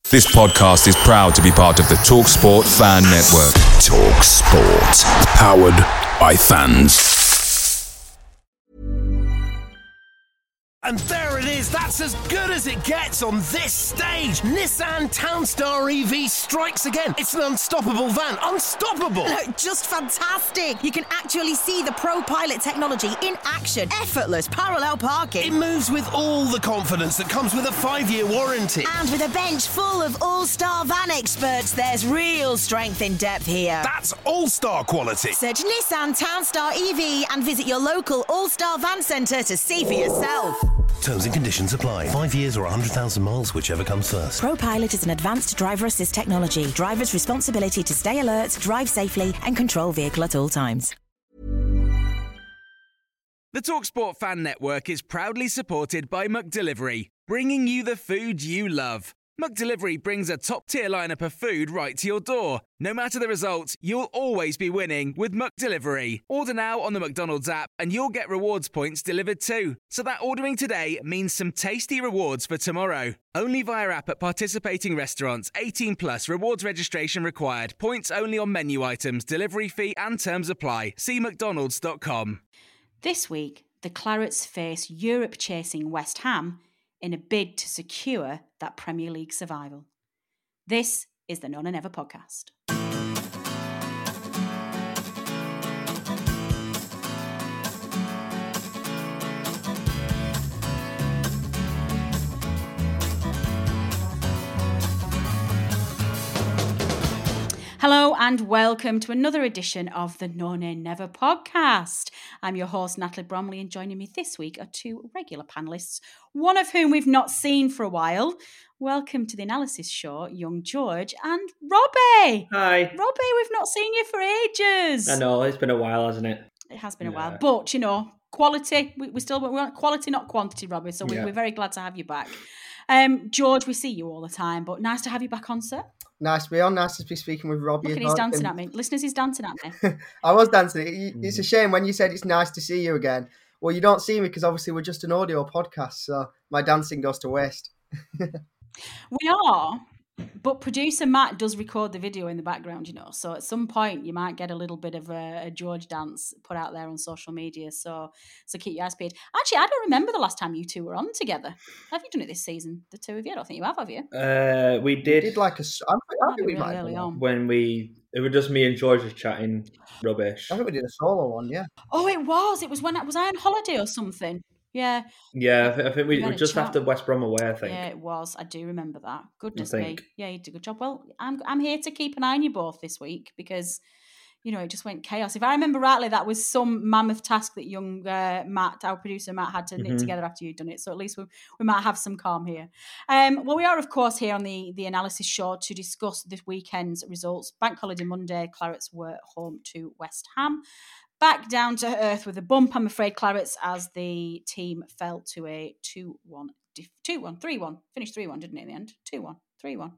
This podcast is proud to be part of the TalkSport Fan Network. TalkSport. Powered by fans. And there it is, that's as good as it gets on this stage. Nissan Townstar EV strikes again. It's an unstoppable van, unstoppable. Just fantastic. You can actually see the ProPilot technology in action. Effortless parallel parking. It moves with all the confidence that comes with a 5-year warranty. And with a bench full of all-star van experts, there's real strength in depth here. That's all-star quality. Search Nissan Townstar EV and visit your local all-star van centre to see for yourself. Terms and conditions apply. 5 years or 100,000 miles, whichever comes first. ProPilot is an advanced driver assist technology. Driver's responsibility to stay alert, drive safely, and control vehicle at all times. The TalkSport Fan Network is proudly supported by McDelivery, bringing you the food you love. McDelivery brings a top-tier lineup of food right to your door. No matter the result, you'll always be winning with McDelivery. Order now on the McDonald's app and you'll get rewards points delivered too. So that ordering today means some tasty rewards for tomorrow. Only via app at participating restaurants. 18 plus. Rewards registration required. Points only on menu items. Delivery fee and terms apply. See mcdonalds.com. This week, the Clarets face Europe-chasing West Ham in a bid to secure that Premier League survival. This is the None and Never podcast. Hello and welcome to another edition of the No Nay Never podcast. I'm your host, Natalie Bromley, and joining me this week are two regular panellists, one of whom we've not seen for a while. Welcome to the analysis show, young George and Robbie. Hi. Robbie, we've not seen you for ages. I know, it's been a while, hasn't it? It has been a while, but, you know, quality, we want quality, not quantity, Robbie, so we're very glad to have you back. George, we see you all the time, but nice to have you back on, sir. Nice to be on. Nice to be speaking with Robbie. Look at he's dancing at me. Listeners, he's dancing at me. I was dancing. It's a shame when you said it's nice to see you again. Well, you don't see me because obviously we're just an audio podcast, so my dancing goes to waste. We are, but producer Matt does record the video in the background, you know, so at some point you might get a little bit of a George dance put out there on social media, so keep your eyes peeled. Actually, I don't remember the last time you two were on together. Have you done it this season, the two of you? I don't think you have you? We did. We did like a... I think we really might early have on. When it was just me and George just chatting rubbish. I think we did a solo one, yeah. Oh, it was. It was when was I on holiday or something? Yeah. Yeah, I think we had were a just chat. after West Brom away, I think. Yeah, it was. I do remember that. Goodness I me. think. Yeah, you did a good job. Well, I'm here to keep an eye on you both this week because, you know, it just went chaos. If I remember rightly, that was some mammoth task that young Matt, our producer Matt, had to knit together after you'd done it. So at least we might have some calm here. Well, we are, of course, here on the analysis show to discuss this weekend's results. Bank Holiday Monday, Clarets were home to West Ham. Back down to earth with a bump, I'm afraid, Clarets, as the team fell to a 2-1, 3-1. Finished 3-1, didn't it, in the end? 2-1, 3-1.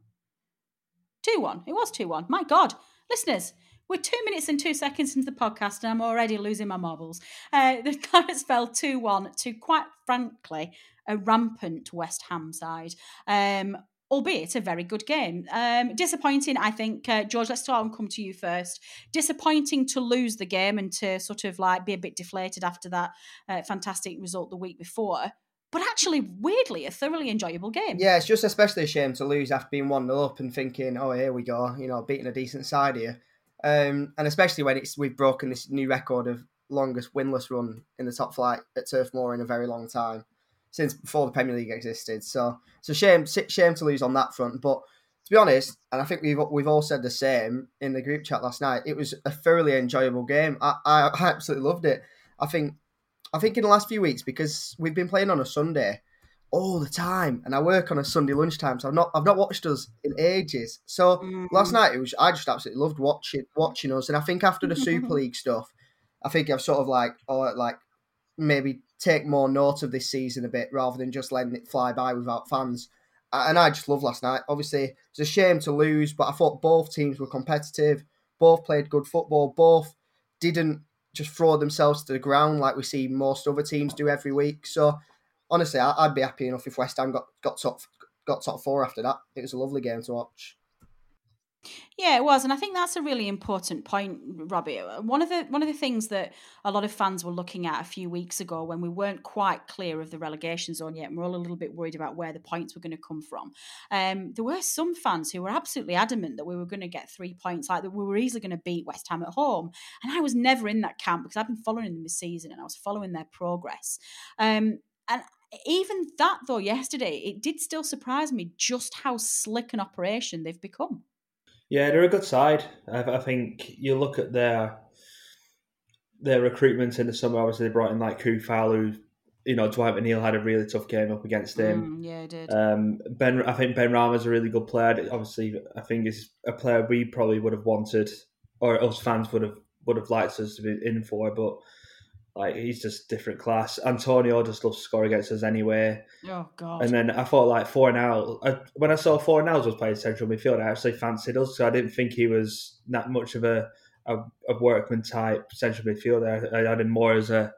2-1. It was 2-1. My God. Listeners, we're 2 minutes and 2 seconds into the podcast and I'm already losing my marbles. The Clarets fell 2-1 to, quite frankly, a rampant West Ham side. Albeit a very good game. Disappointing, I think. George, let's start and come to you first. Disappointing to lose the game and to sort of like be a bit deflated after that fantastic result the week before. But actually, weirdly, a thoroughly enjoyable game. Yeah, it's just especially a shame to lose after being 1-0 up and thinking, oh, here we go, you know, beating a decent side here. And especially when we've broken this new record of longest winless run in the top flight at Turf Moor in a very long time, since before the Premier League existed. So it's a shame to lose on that front. But to be honest, and I think we've all said the same in the group chat last night, it was a thoroughly enjoyable game. I absolutely loved it. I think in the last few weeks, because we've been playing on a Sunday all the time, and I work on a Sunday lunchtime, so I've not watched us in ages. So last night I just absolutely loved watching us, and I think after the Super League stuff, I think I've sort of maybe take more note of this season a bit rather than just letting it fly by without fans. And I just love last night. Obviously, it's a shame to lose, but I thought both teams were competitive, both played good football, both didn't just throw themselves to the ground like we see most other teams do every week. So honestly, I'd be happy enough if West Ham got got top four after that. It was a lovely game to watch. Yeah, it was, and I think that's a really important point, Robbie. One of the things that a lot of fans were looking at a few weeks ago when we weren't quite clear of the relegation zone yet, and we're all a little bit worried about where the points were going to come from. There were some fans who were absolutely adamant that we were going to get 3 points, like that we were easily going to beat West Ham at home. And I was never in that camp because I've been following them this season and I was following their progress. And even that, though, yesterday, it did still surprise me just how slick an operation they've become. Yeah, they're a good side. I think you look at their recruitment in the summer. Obviously, they brought in like Kufal, who, Dwight McNeil had a really tough game up against him. Yeah, he did. I think Ben Rama's a really good player. Obviously, I think he's a player we probably would have wanted, or us fans would have liked us to be in for, but like he's just different class. Antonio just loves to score against us anyway. Oh God! And then I thought like Fornals. When I saw Fornals was playing central midfield, I actually fancied us. So I didn't think he was that much of a workman type central midfielder. I had him more as a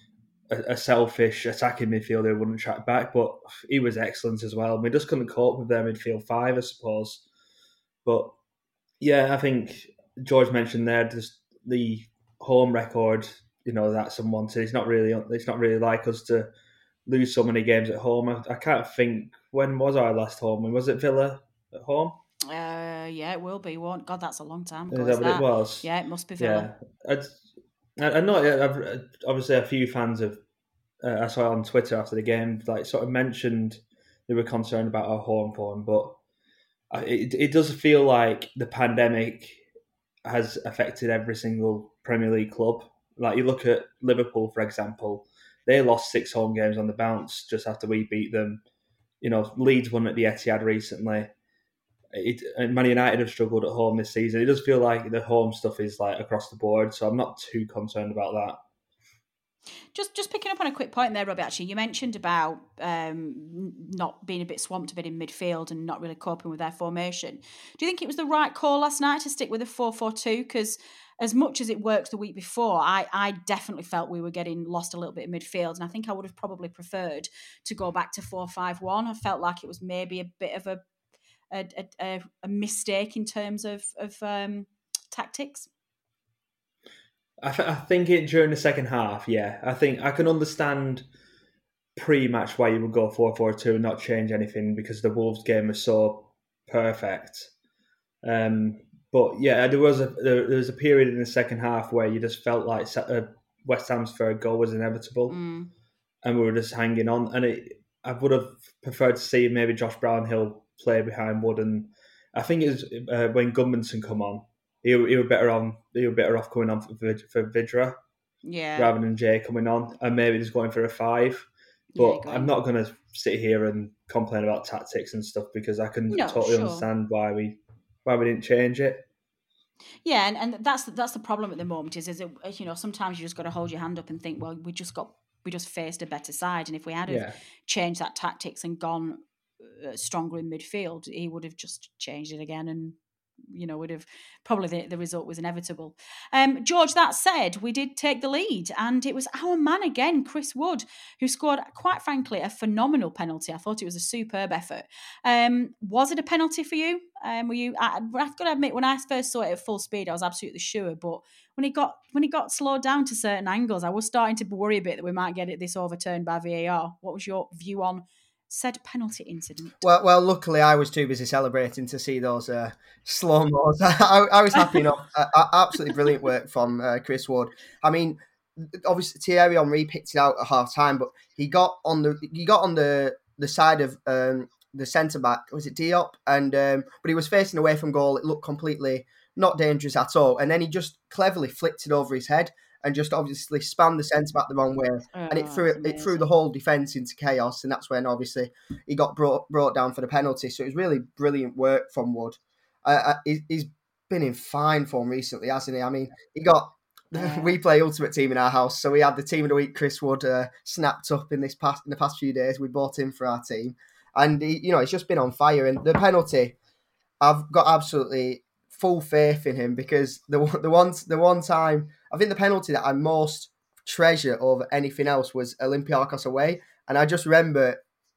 selfish attacking midfielder who wouldn't track back, but he was excellent as well. We just couldn't cope with their midfield five, I suppose. But yeah, I think George mentioned there just the home record. That's unwanted. It's not really like us to lose so many games at home. I can't think, when was our last home? Was it Villa at home? Yeah, it will be. Won't God, that's a long time ago. Is that what it was? Yeah, it must be Villa. Yeah, I know. Obviously, a few fans of I saw on Twitter after the game, like sort of mentioned they were concerned about our home form, but it does feel like the pandemic has affected every single Premier League club. Like you look at Liverpool, for example, they lost 6 home games on the bounce just after we beat them. Leeds won at the Etihad recently. Man United have struggled at home this season. It does feel like the home stuff is like across the board, so I'm not too concerned about that. Just picking up on a quick point there, Robbie, actually, you mentioned about not being a bit swamped a bit in midfield and not really coping with their formation. Do you think it was the right call last night to stick with a 4-4-2? Because as much as it worked the week before, I definitely felt we were getting lost a little bit in midfield, and I think I would have probably preferred to go back to 4-5-1. I felt like it was maybe a bit of a mistake in terms of tactics. I think during the second half, yeah. I think I can understand pre-match why you would go 4-4-2 and not change anything because the Wolves game was so perfect. But yeah, there was a period in the second half where you just felt like West Ham's third goal was inevitable, and we were just hanging on. And I would have preferred to see maybe Josh Brownhill play behind Wood, and I think it was when Gudmundsson come on. He were better off coming on for Vidra, rather than Jay coming on, and maybe just going for a 5. But I'm not going to sit here and complain about tactics and stuff because I can totally understand why we didn't change it. Yeah, and that's the problem at the moment is it, sometimes you just got to hold your hand up and think, well, we just faced a better side, and if we had changed that tactics and gone stronger in midfield, he would have just changed it again and. Would have probably the result was inevitable. George, that said, we did take the lead, and it was our man again, Chris Wood, who scored, quite frankly, a phenomenal penalty. I thought it was a superb effort. Was it a penalty for you? I've got to admit, when I first saw it at full speed, I was absolutely sure, but when it got slowed down to certain angles, I was starting to worry a bit that we might get this overturned by VAR. What was your view on said penalty incident? Well, luckily I was too busy celebrating to see those slow-mos. I was happy enough. Absolutely brilliant work from Chris Wood. I mean, obviously Thierry Henry picked it out at half-time, but he got on the side of the centre-back, was it Diop? And but he was facing away from goal. It looked completely not dangerous at all. And then he just cleverly flicked it over his head and just obviously spanned the centre-back the wrong way. And it threw the whole defence into chaos, and that's when obviously he got brought down for the penalty. So it was really brilliant work from Wood. He's been in fine form recently, hasn't he? I mean, we play Ultimate Team in our house, so we had the Team of the Week, Chris Wood, snapped up in the past few days. We bought him for our team. And, he's just been on fire. And the penalty, I've got absolutely full faith in him because the one time, I think the penalty that I most treasure over anything else was Olympiacos away. And I just remember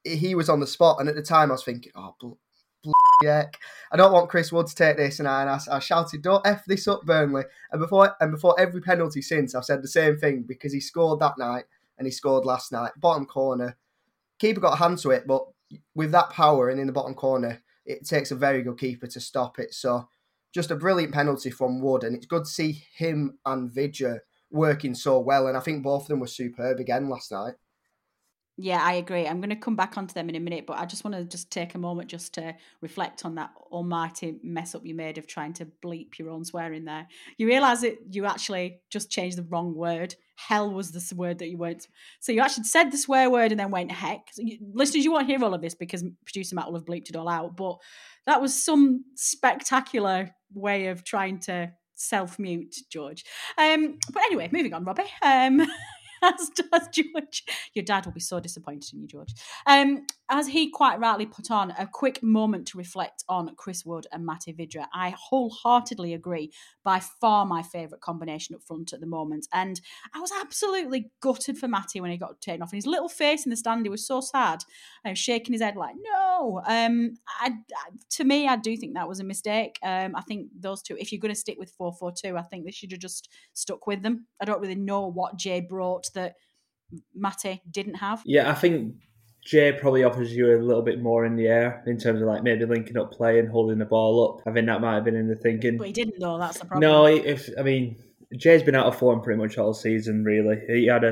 he was on the spot, and at the time I was thinking, oh, heck, I don't want Chris Wood to take this, and I shouted, "Don't F this up, Burnley!" And before every penalty since, I've said the same thing, because he scored that night and he scored last night, bottom corner. Keeper got a hand to it, but with that power and in the bottom corner, it takes a very good keeper to stop it. So just a brilliant penalty from Wood, and it's good to see him and Vidra working so well, and I think both of them were superb again last night. Yeah, I agree. I'm going to come back onto them in a minute, but I just want to just take a moment just to reflect on that almighty mess up you made of trying to bleep your own swearing there. You realise that you actually just changed the wrong word. Hell was the word that you weren't. So you actually said the swear word and then went heck. So listeners, you won't hear all of this because producer Matt will have bleeped it all out, but that was some spectacular way of trying to self-mute, George. But anyway, moving on, Robbie. As does George. Your dad will be so disappointed in you, George. As he quite rightly put on, a quick moment to reflect on Chris Wood and Matej Vidra. I wholeheartedly agree. By far my favourite combination up front at the moment. And I was absolutely gutted for Matty when he got taken off. And his little face in the stand, he was so sad. Shaking his head like, no. To me, I do think that was a mistake. I think those two, if you're going to stick with 4-4-2, I think they should have just stuck with them. I don't really know what Jay brought that Matty didn't have. Yeah, I think Jay probably offers you a little bit more in the air in terms of like maybe linking up play and holding the ball up. I think that might have been in the thinking. But he didn't though, that's the problem. No, Jay's been out of form pretty much all season, really. He had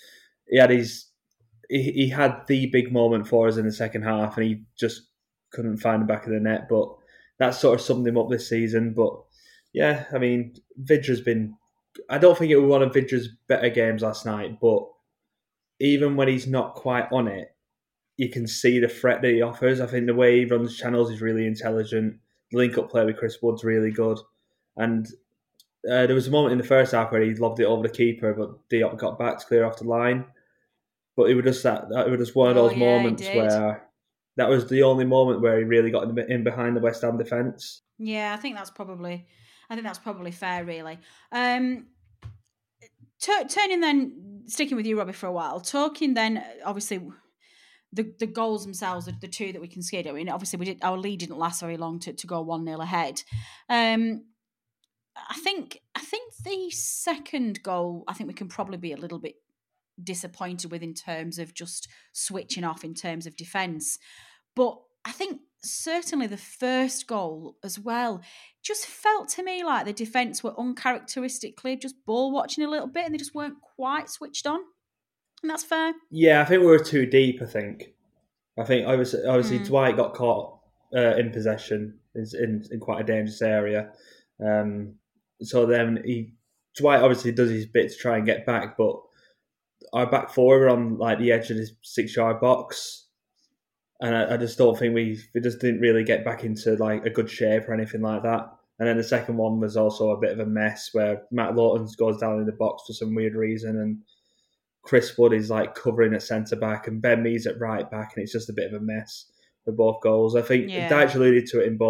the big moment for us in the second half and he just couldn't find the back of the net, but that sort of summed him up this season. But yeah, I mean, Vidra's been, I don't think it was one of Vidra's better games last night, but even when he's not quite on it, you can see the threat that he offers. I think the way he runs channels is really intelligent. The link-up play with Chris Wood's really good. And there was a moment in the first half where he lobbed it over the keeper, but Diop got back to clear off the line. But it was just one of those moments where that was the only moment where he really got in behind the West Ham defence. Yeah, I think that's probably fair, really. Turning then, sticking with you, Robbie, for a while. Talking then, obviously, the goals themselves, the two that we conceded. I mean, obviously, our lead didn't last very long to go 1-0 ahead. I think the second goal, I think we can probably be a little bit disappointed with in terms of just switching off in terms of defence. But I think certainly the first goal as well just felt to me like the defence were uncharacteristically just ball watching a little bit and they just weren't quite switched on. And that's fair. Yeah, I think we were too deep, I think obviously Dwight got caught in possession in quite a dangerous area. So then Dwight obviously does his bit to try and get back, but our back four were on like the edge of the 6-yard box. And I just don't think we just didn't really get back into like a good shape or anything like that. And then the second one was also a bit of a mess where Matt Lawton goes down in the box for some weird reason and Chris Wood is like covering at centre back and Ben Mee's at right back and it's just a bit of a mess for both goals. I think Dyche alluded to it in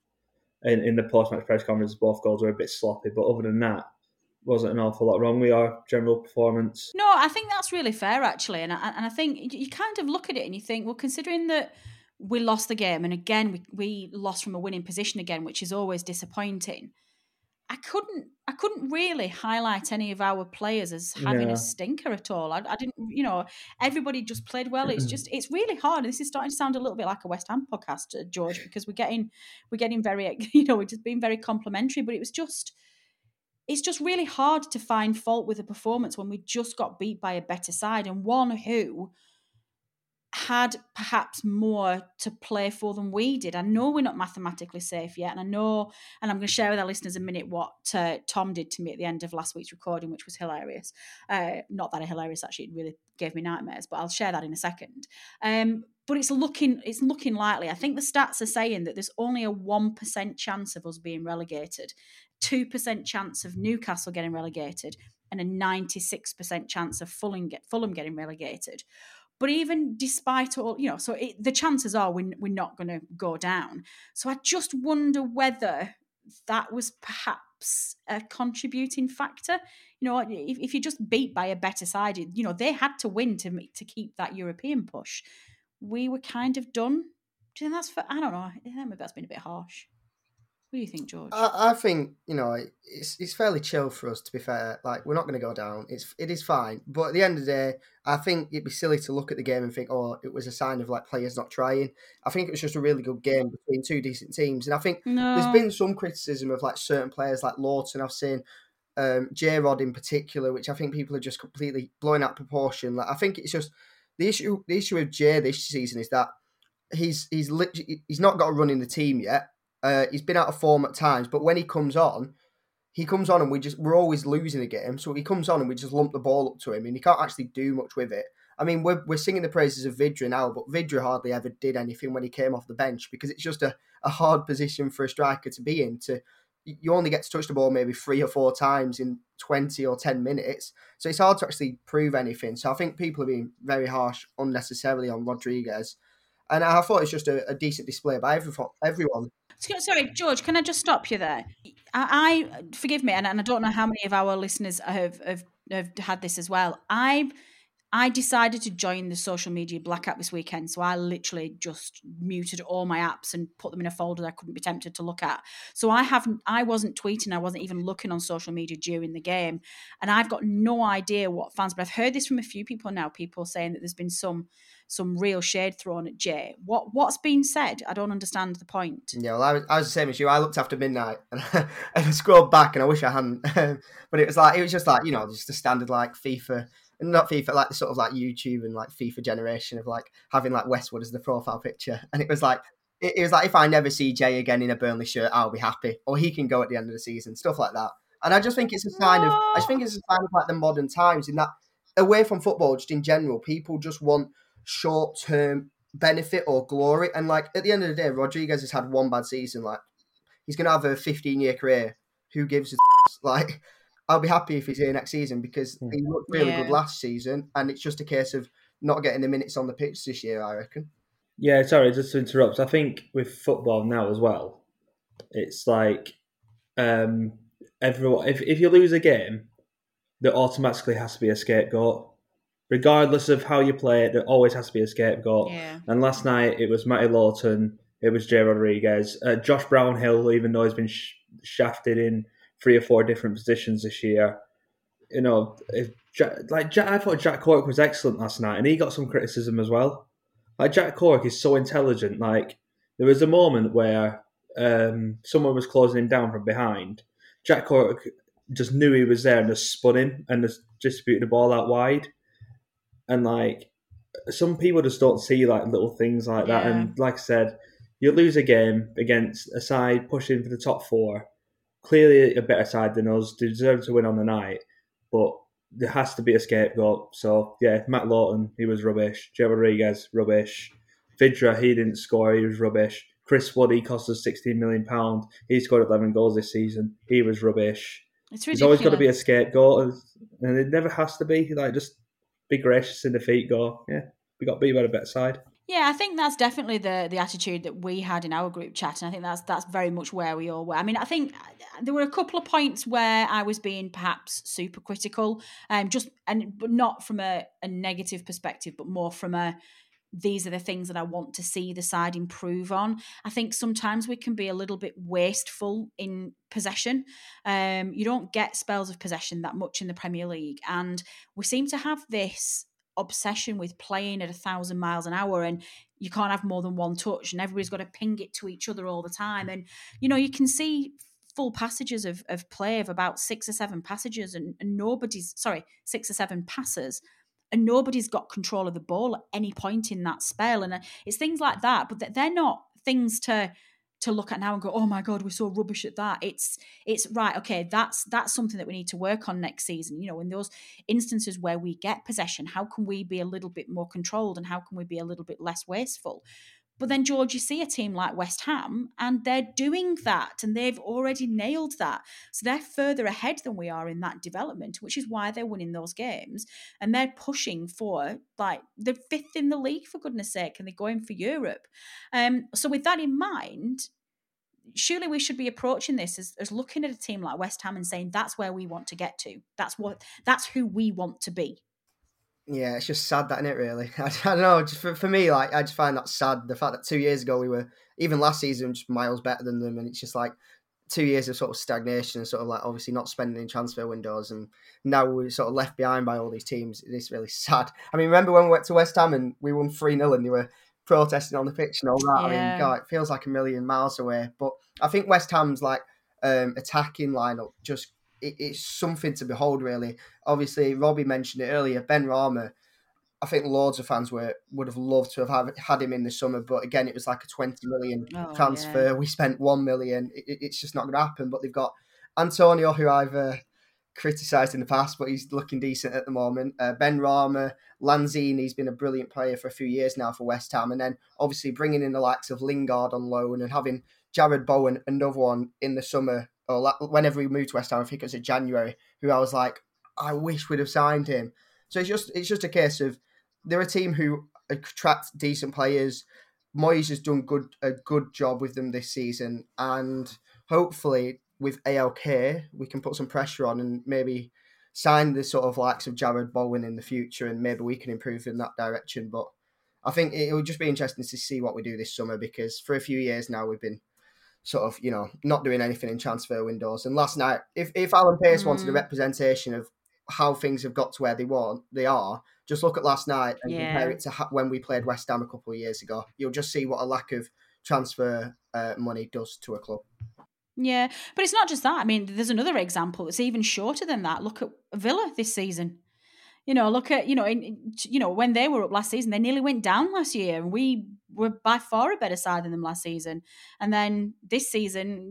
the post-match press conference, both goals were a bit sloppy, but other than that, wasn't an awful lot wrong with our general performance. No, I think that's really fair, actually. And I think you kind of look at it and you think, well, considering that we lost the game, and again, we lost from a winning position again, which is always disappointing, I couldn't really highlight any of our players as having a stinker at all. I didn't, everybody just played well. It's really hard. This is starting to sound a little bit like a West Ham podcast, George, because we're getting very, we're just being very complimentary, but it's just really hard to find fault with a performance when we just got beat by a better side and one who had perhaps more to play for than we did. I know we're not mathematically safe yet, and I'm going to share with our listeners in a minute what Tom did to me at the end of last week's recording, which was hilarious. Not that hilarious, actually, it really gave me nightmares, but I'll share that in a second. But it's looking likely. I think the stats are saying that there's only a 1% chance of us being relegated, 2% chance of Newcastle getting relegated, and a 96% chance of Fulham getting relegated. But even despite all, the chances are we're not going to go down. So I just wonder whether that was perhaps a contributing factor. If you're just beat by a better side, they had to win to keep that European push. we were kind of done. Do you think that's I don't know. Maybe that's been a bit harsh. What do you think, George? I think, it's fairly chill for us, to be fair. Like, we're not going to go down. It is fine. But at the end of the day, I think it'd be silly to look at the game and think, oh, it was a sign of, like, players not trying. I think it was just a really good game between two decent teams. And I think there's been some criticism of, like, certain players like Lawton. I've seen J-Rod in particular, which I think people are just completely blowing out proportion. Like, I think it's just the issue with Jay this season is that he's not got a run in the team yet. He's been out of form at times, but when he comes on and we're always losing a game. So he comes on and we just lump the ball up to him and he can't actually do much with it. I mean, we're singing the praises of Vidra now, but Vidra hardly ever did anything when he came off the bench because it's just a hard position for a striker to be in. You only get to touch the ball maybe 3 or 4 times in 20 or 10 minutes. So it's hard to actually prove anything. So I think people are being very harsh unnecessarily on Rodriguez. And I thought it's just a decent display by everyone. Sorry, George, can I just stop you there? I forgive me, and I don't know how many of our listeners have had this as well. I decided to join the social media blackout this weekend, so I literally just muted all my apps and put them in a folder that I couldn't be tempted to look at. So I wasn't tweeting, I wasn't even looking on social media during the game, and I've got no idea what fans. But I've heard this from a few people now. People saying that there's been some real shade thrown at Jay. What's been said? I don't understand the point. Yeah, well, I was the same as you. I looked after midnight and I scrolled back, and I wish I hadn't. But it was just like just a standard like FIFA. Not FIFA, like the sort of like YouTube and like FIFA generation of like having like Westwood as the profile picture. And it was like if I never see Jay again in a Burnley shirt, I'll be happy. Or he can go at the end of the season, stuff like that. And I just think it's a sign of like the modern times in that away from football, just in general, people just want short-term benefit or glory. And like at the end of the day, Rodriguez has had one bad season. Like he's gonna have a 15-year career. Who gives a like I'll be happy if he's here next season because he looked really good last season, and it's just a case of not getting the minutes on the pitch this year, I reckon. Yeah, sorry, just to interrupt. I think with football now as well, it's like everyone. If you lose a game, there automatically has to be a scapegoat, regardless of how you play it. There always has to be a scapegoat. Yeah. And last night it was Matty Lawton, it was Jay Rodriguez, Josh Brownhill, even though he's been shafted in 3 or 4 different positions this year. I thought Jack Cork was excellent last night, and he got some criticism as well. Like Jack Cork is so intelligent. Like there was a moment where someone was closing him down from behind. Jack Cork just knew he was there and just spun him and just distributed the ball out wide. And like some people just don't see like little things like that. And like I said, you lose a game against a side pushing for the top 4. Clearly a better side than us, deserve to win on the night, but there has to be a scapegoat. So yeah, Matt Lawton, he was rubbish. Jay Rodriguez, rubbish. Vidra, he didn't score, he was rubbish. Chris Wood, he cost us £16 million. He scored 11 goals this season. He was rubbish. It's ridiculous. There's always got to be a scapegoat, and it never has to be. Like just be gracious in defeat. Go, yeah, we got beat by the better side. Yeah, I think that's definitely the attitude that we had in our group chat, and I think that's very much where we all were. I mean, I think there were a couple of points where I was being perhaps super critical, but not from a negative perspective, but more from these are the things that I want to see the side improve on. I think sometimes we can be a little bit wasteful in possession. You don't get spells of possession that much in the Premier League, and we seem to have this obsession with playing at 1,000 miles an hour, and you can't have more than one touch, and everybody's got to ping it to each other all the time. And you can see full passages of play of about 6 or 7 passages, and 6 or 7 passes, and nobody's got control of the ball at any point in that spell. And it's things like that, but they're not things to look at now and go, oh my God, we're so rubbish at that. It's right, okay, that's something that we need to work on next season. In those instances where we get possession, how can we be a little bit more controlled and how can we be a little bit less wasteful? But then, George, you see a team like West Ham and they're doing that and they've already nailed that. So they're further ahead than we are in that development, which is why they're winning those games. And they're pushing for, like, the 5th in the league, for goodness sake, and they're going for Europe. So with that in mind, surely we should be approaching this as looking at a team like West Ham and saying that's where we want to get to. That's who we want to be. Yeah, it's just sad, that, isn't it, really? I don't know, just for me, like, I just find that sad, the fact that 2 years ago we were, even last season, just miles better than them, and it's just like 2 years of sort of stagnation and sort of like obviously not spending in transfer windows, and now we're sort of left behind by all these teams. It is really sad. I mean, remember when we went to West Ham and we won 3-0 and they were protesting on the pitch and all that? I mean, God, it feels like a million miles away. But I think West Ham's like attacking lineup just it's something to behold, really. Obviously, Robbie mentioned it earlier. Benrahma, I think loads of fans would have loved to have had him in the summer, but again, it was like a 20 million transfer. Yeah. We spent 1 million. It's just not going to happen. But they've got Antonio, who I've criticised in the past, but he's looking decent at the moment. Benrahma, Lanzini's been a brilliant player for a few years now for West Ham, and then obviously bringing in the likes of Lingard on loan and having Jared Bowen, another one in the summer, or whenever we moved to West Ham, I think it was in January, who I was like, I wish we'd have signed him. So it's just a case of they're a team who attract decent players. Moyes has done a good job with them this season, and hopefully with ALK we can put some pressure on and maybe sign the sort of likes of Jared Bowen in the future, and maybe we can improve in that direction. But I think it will just be interesting to see what we do this summer, because for a few years now we've been sort of, not doing anything in transfer windows. And last night, if Alan Pace wanted a representation of how things have got to where they are, just look at last night and compare it to when we played West Ham a couple of years ago. You'll just see what a lack of transfer money does to a club. Yeah, but it's not just that. I mean, there's another example that's even shorter than that. Look at Villa this season. Look at, when they were up last season, they nearly went down last year, and we were by far a better side than them last season. And then this season,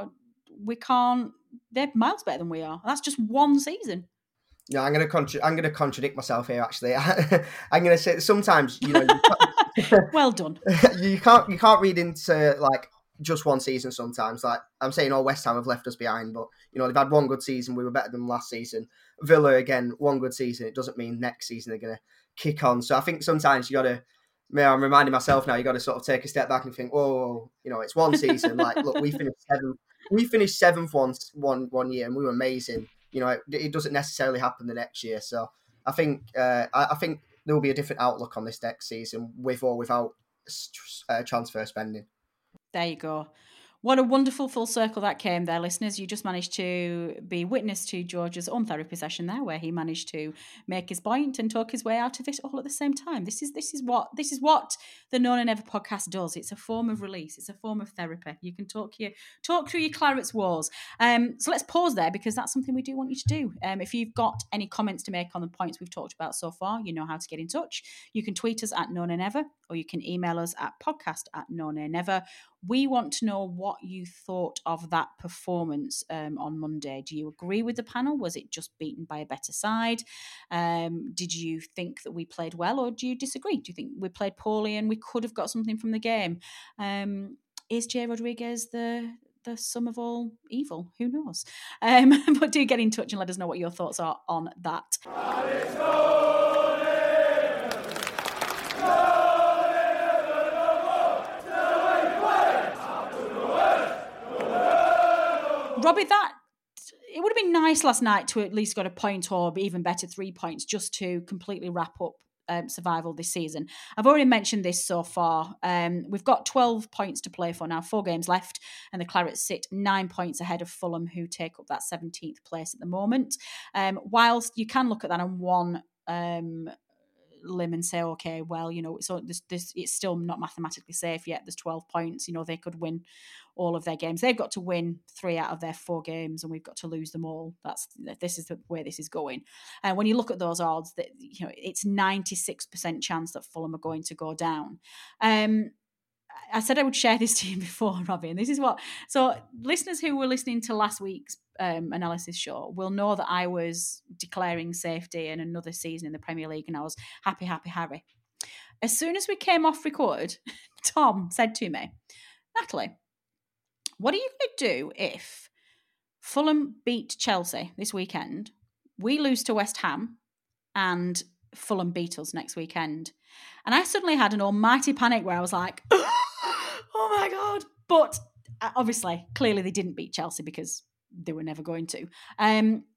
they're miles better than we are. That's just one season. Yeah, I'm going to contradict myself here. Actually, I'm going to say sometimes, well done. You can't read into like just one season. Sometimes, like I'm saying, West Ham have left us behind, but they've had one good season. We were better than last season. Villa again, one good season. It doesn't mean next season they're going to kick on. So I think sometimes you got to. I'm reminding myself now. You got to sort of take a step back and think, whoa, it's one season. Like, look, we finished seventh one year, and we were amazing. It doesn't necessarily happen the next year. So I think I think there will be a different outlook on this next season, with or without transfer spending. There you go. What a wonderful full circle that came there, listeners. You just managed to be witness to George's own therapy session there, where he managed to make his point and talk his way out of it all at the same time. This is what the No Nay Never podcast does. It's a form of release. It's a form of therapy. You can talk through your Claret's wars. So let's pause there, because that's something we do want you to do. If you've got any comments to make on the points we've talked about so far, you know how to get in touch. You can tweet us at No Nay Never, or you can email us at podcast@nonaynever. We want to know what you thought of that performance on Monday. Do you agree with the panel? Was it just beaten by a better side? Did you think that we played well, or do you disagree? Do you think we played poorly and we could have got something from the game? Is Jay Rodriguez the sum of all evil? Who knows? But do get in touch and let us know what your thoughts are on that. Robbie, it would have been nice last night to at least got a point, or even better 3 points, just to completely wrap up survival this season. I've already mentioned this so far. We've got 12 points to play for now, 4 games left, and the Clarets sit 9 points ahead of Fulham, who take up that 17th place at the moment. Whilst you can look at that on one limb and say, okay, well, so it's still not mathematically safe yet. There's 12 points. They could win all of their games. They've got to win 3 out of their 4 games, and we've got to lose them all. This is the way this is going. And when you look at those odds, that it's 96% chance that Fulham are going to go down. I said I would share this to you before, Robbie, and this is what. So listeners who were listening to last week's analysis show will know that I was declaring safety in another season in the Premier League, and I was happy Harry. As soon as we came off record, Tom said to me, Natalie, what are you going to do if Fulham beat Chelsea this weekend, we lose to West Ham, and Fulham beat us next weekend? And I suddenly had an almighty panic where I was like, oh my God. But obviously, clearly they didn't beat Chelsea, because they were never going to. And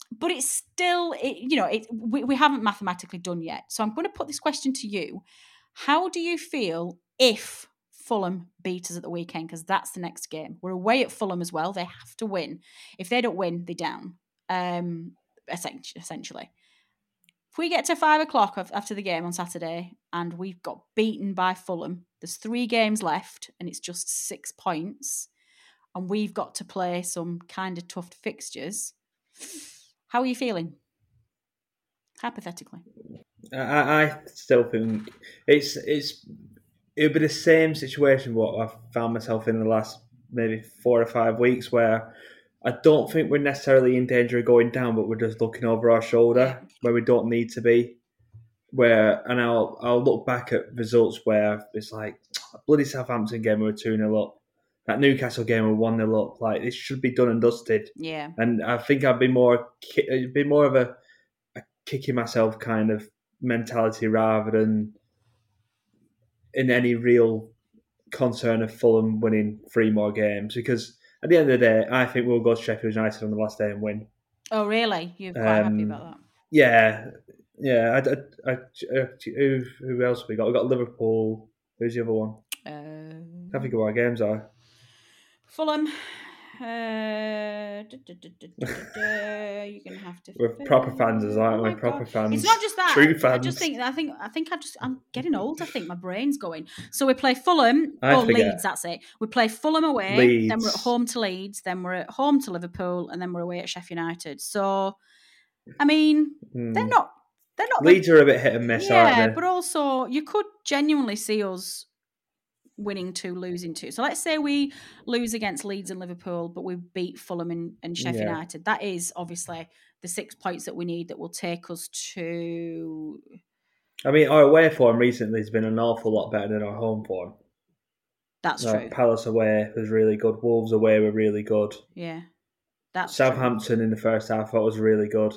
But it's still, we haven't mathematically done yet. So I'm going to put this question to you. How do you feel if Fulham beat us at the weekend? Because that's the next game. We're away at Fulham as well. They have to win. If they don't win, they're down, essentially. If we get to 5 o'clock after the game on Saturday and we've got beaten by Fulham, there's 3 games left and it's just 6 points, and we've got to play some kind of tough fixtures. How are you feeling? Hypothetically. I still think it would be the same situation what I've found myself in the last maybe 4 or 5 weeks, where I don't think we're necessarily in danger of going down, but we're just looking over our shoulder where we don't need to be. And I'll look back at results where it's like, bloody Southampton game we were 2-0 up. That Newcastle game we were 1-0 up. Like, this should be done and dusted. Yeah. And I think it'd be more of a kicking myself kind of mentality rather than in any real concern of Fulham winning 3 more games, because at the end of the day, I think we'll go to Sheffield United on the last day and win. Oh, really? You're quite happy about that? Yeah. Who else have we got? We've got Liverpool. Who's the other one? I think what our games are. Fulham. You're gonna have to. We're proper fans, aren't we? Proper fans. It's not just that. True fans. I'm getting old. I think my brain's going. So we play Fulham. Leeds. That's it. We play Fulham away. Leeds. Then we're at home to Leeds. Then we're at home to Liverpool, and then we're away at Sheffield United. So, I mean, they're not. Leeds are a bit hit and miss, aren't they? Yeah, but also you could genuinely see us winning 2, losing 2. So let's say we lose against Leeds and Liverpool, but we beat Fulham and Sheffield United. That is obviously the 6 points that we need that will take us to... I mean, our away form recently has been an awful lot better than our home form. That's true. Palace away was really good. Wolves away were really good. Yeah, that's Southampton in the first half I thought was really good.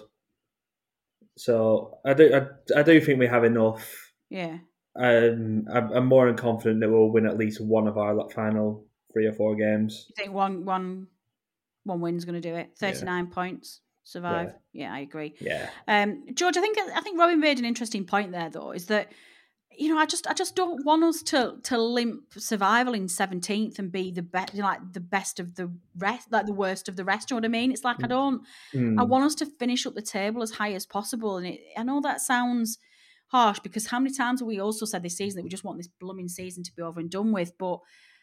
So I do think we have enough. Yeah. I'm more than confident that we'll win at least one of our final 3 or 4 games. You think one win's going to do it? 39 points, survive. Yeah, I agree. Yeah. George, I think Robin made an interesting point there, though, is that I just don't want us to limp survival in 17th and be the best of the rest, like the worst of the rest. Do you know what I mean? It's like I want us to finish up the table as high as possible, and I know that sounds harsh, because how many times have we also said this season that we just want this blooming season to be over and done with? But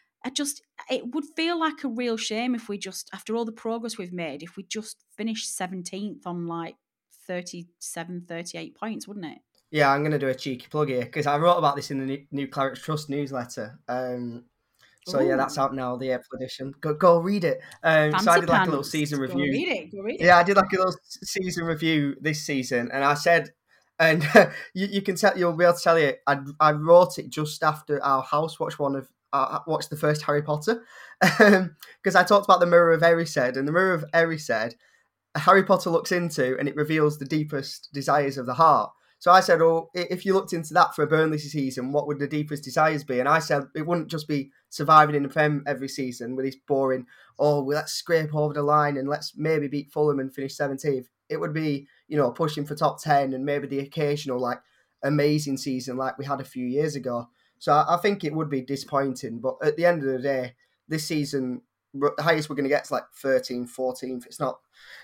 it would feel like a real shame if we just, after all the progress we've made, if we just finished 17th on like 37, 38 points, wouldn't it? Yeah, I'm going to do a cheeky plug here because I wrote about this in the New Clarets Trust newsletter. So yeah, that's out now, the 8th edition. Go read it. So I did like a little season review. Go read it. Yeah, I did like a little season review this season, and I said, and you can tell, you'll be able to tell you, I wrote it just after our house watched watched the first Harry Potter, because I talked about the Mirror of Erised, and the Mirror of Erised, Harry Potter looks into, and it reveals the deepest desires of the heart. So I said, if you looked into that for a Burnley season, what would the deepest desires be? And I said, it wouldn't just be surviving in the Prem every season with this boring, let's scrape over the line and let's maybe beat Fulham and finish 17th. It would be, pushing for top 10 and maybe the occasional, amazing season like we had a few years ago. So I think it would be disappointing. But at the end of the day, this season, the highest we're going to get is 13th, 14th. It's not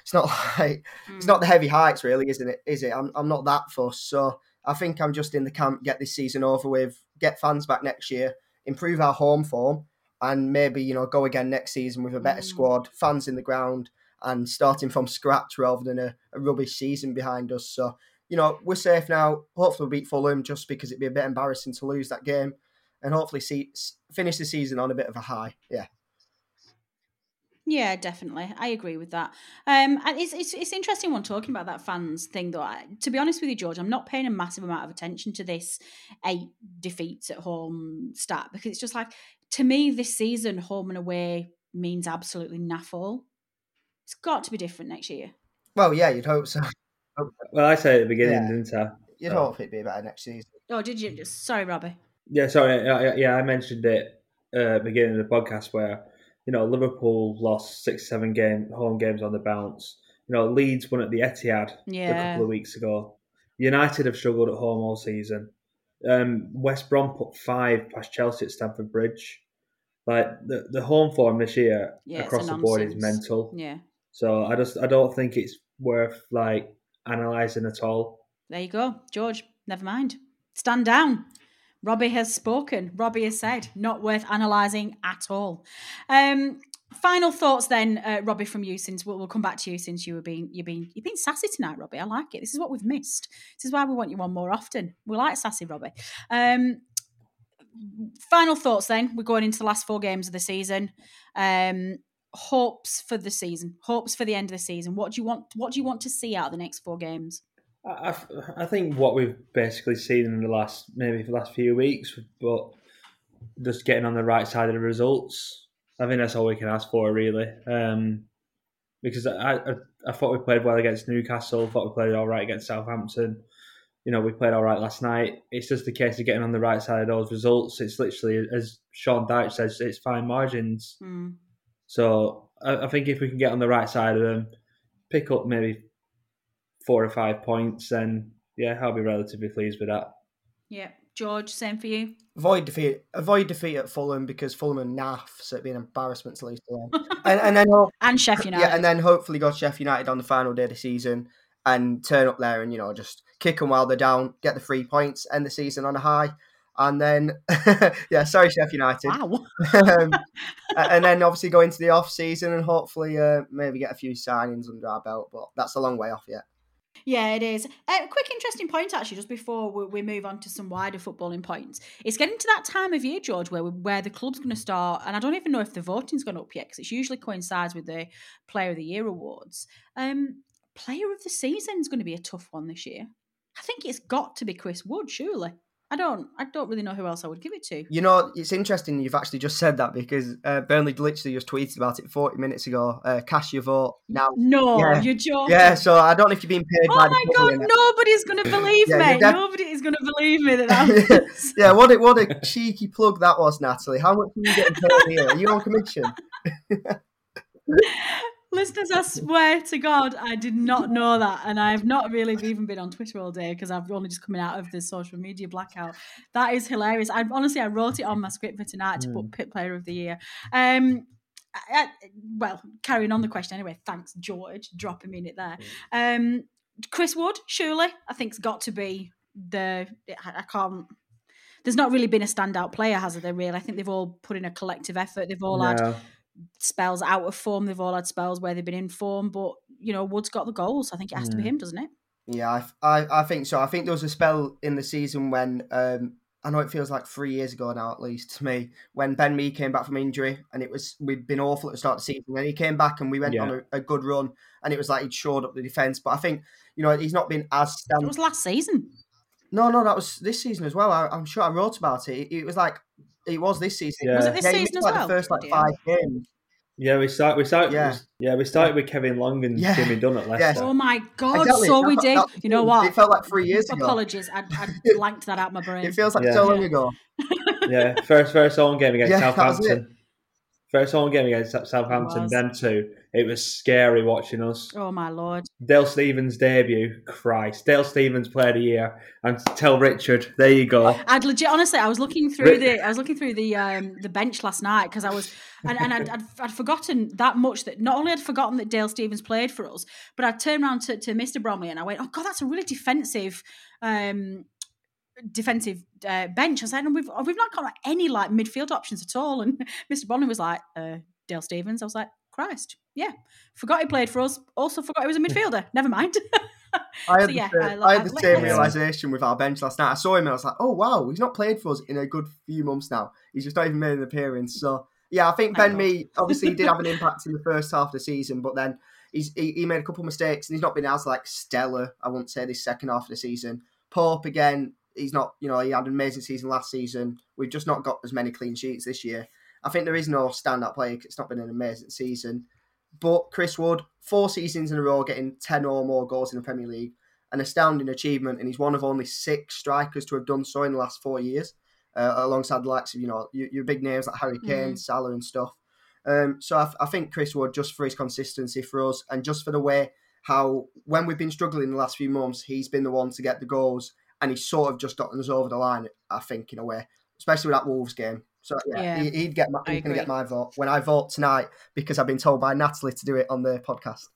it's not the heavy heights, really, isn't it? Is it? I'm not that fussed. So I think I'm just in the camp, get this season over with, get fans back next year, improve our home form, and maybe, go again next season with a better squad, fans in the ground, and starting from scratch rather than a rubbish season behind us. So, we're safe now. Hopefully we'll beat Fulham, just because it'd be a bit embarrassing to lose that game, and hopefully finish the season on a bit of a high. Yeah. Yeah, definitely. I agree with that. And it's interesting one talking about that fans thing, though. To be honest with you, George, I'm not paying a massive amount of attention to this 8 defeats at home stat, because it's just like, to me, this season, home and away means absolutely naffle. It's got to be different next year. Well, yeah, you'd hope so. Well, I said at the beginning, didn't I? You'd hope it'd be better next season. Oh, did you? Sorry, Robbie. Yeah, sorry. I mentioned it at the beginning of the podcast where, Liverpool lost 6-7 home games on the bounce. Leeds won at the Etihad a couple of weeks ago. United have struggled at home all season. West Brom put 5 past Chelsea at Stamford Bridge. Like the home form this year across the board is mental. Yeah. So I don't think it's worth analysing at all. There you go, George. Never mind. Stand down. Robbie has spoken. Robbie has said, not worth analysing at all. Final thoughts then, Robbie, from you, since we'll come back to you, since you've been sassy tonight, Robbie. I like it. This is what we've missed. This is why we want you on more often. We like sassy, Robbie. Final thoughts then. We're going into the last 4 games of the season. Hopes for the season. Hopes for the end of the season. What do you want to see out of the next 4 games? I think what we've basically seen in the last few weeks, but just getting on the right side of the results. I think that's all we can ask for, really. Because I thought we played well against Newcastle. I thought we played all right against Southampton. We played all right last night. It's just a case of getting on the right side of those results. It's literally, as Sean Dyche says, it's fine margins. So I think if we can get on the right side of them, pick up maybe 4 or 5 points, then I'll be relatively pleased with that. Yeah. George, same for you? Avoid defeat at Fulham, because Fulham are naff, so it'd be an embarrassment to lose to them. and Sheffield United. Yeah, and then hopefully go to Sheffield United on the final day of the season and turn up there and, just kick them while they're down, get the 3 points, end the season on a high. And then, sorry, Sheffield United. Wow. And then obviously go into the off-season and hopefully maybe get a few signings under our belt, but that's a long way off yet. Yeah, it is. Quick interesting point, actually, just before we move on to some wider footballing points. It's getting to that time of year, George, where the club's going to start, and I don't even know if the voting's gone up yet, because it usually coincides with the Player of the Year awards. Player of the season is going to be a tough one this year. I think it's got to be Chris Wood, surely. I don't really know who else I would give it to. It's interesting you've actually just said that, because Burnley literally just tweeted about it 40 minutes ago. Cast your vote now. No, you're joking. Yeah, so I don't know if you've been paid by the Oh my God, nobody's going to believe me. Nobody is going to believe me that was... Yeah, what a cheeky plug that was, Natalie. How much are you getting paid here? Are you on commission? Listeners, I swear to God, I did not know that. And I have not really even been on Twitter all day, because I've only just coming out of the social media blackout. That is hilarious. I wrote it on my script for tonight to put Pit Player of the Year. Well, carrying on the question anyway. Thanks, George, dropping me in it there. Chris Wood, surely, I think it's got to be I can't... There's not really been a standout player, has there, really? I think they've all put in a collective effort. They've all had spells out of form. They've all had spells where they've been in form, but Wood's got the goals. I think it has to be him, doesn't it? Yeah, I think so. I think there was a spell in the season when I know it feels like 3 years ago now, at least to me, when Ben Mee came back from injury, and we'd been awful at the start of the season. Then he came back and we went on a good run, and it was like he'd shored up the defence. But I think he's not been as standout. It was last season. No, that was this season as well. I'm sure I wrote about it. It was like. It was this season. Yeah. Was it this season as well? The first 5 games. Yeah, we started with Kevin Long and Jimmy Dunn at Leicester. Yes. Oh my God, exactly. So we did. You know what? It felt like 3 years ago. Apologies, I blanked that out my brain. It feels like so long ago. Yeah, first home game against Southampton. First home game against Southampton, them two. It was scary watching us. Oh my Lord. Dale Stevens' debut. Christ. Dale Stevens Player of the Year. And tell Richard, there you go. Honestly, I was looking through the bench last night, because I was I'd forgotten that much, that not only had forgotten that Dale Stevens played for us, but I'd turned around to Mr. Bromley and I went, oh God, that's a really defensive bench. I said, and we've not got any midfield options at all. And Mr. Bromley was like, Dale Stevens. I was like, Christ, yeah, forgot he played for us. Also forgot he was a midfielder. Never mind. I had the same realisation with our bench last night. I saw him and I was like, oh wow, he's not played for us in a good few months now. He's just not even made an appearance. So yeah, I think Ben Mee obviously did have an impact in the first half of the season, but then he made a couple of mistakes and he's not been as stellar, I wouldn't say, this second half of the season. Pope again, he's not, he had an amazing season last season. We've just not got as many clean sheets this year. I think there is no standout player because it's not been an amazing season. But Chris Wood, 4 seasons in a row, getting 10 or more goals in the Premier League, an astounding achievement, and he's one of only 6 strikers to have done so in the last 4 years, alongside the likes of, your big names like Harry Kane, Salah and stuff. So I think Chris Wood, just for his consistency for us, and just for the way how when we've been struggling the last few months, he's been the one to get the goals, and he's sort of just gotten us over the line, I think, in a way, especially with that Wolves game. So yeah. He's going to get my vote when I vote tonight, because I've been told by Natalie to do it on the podcast.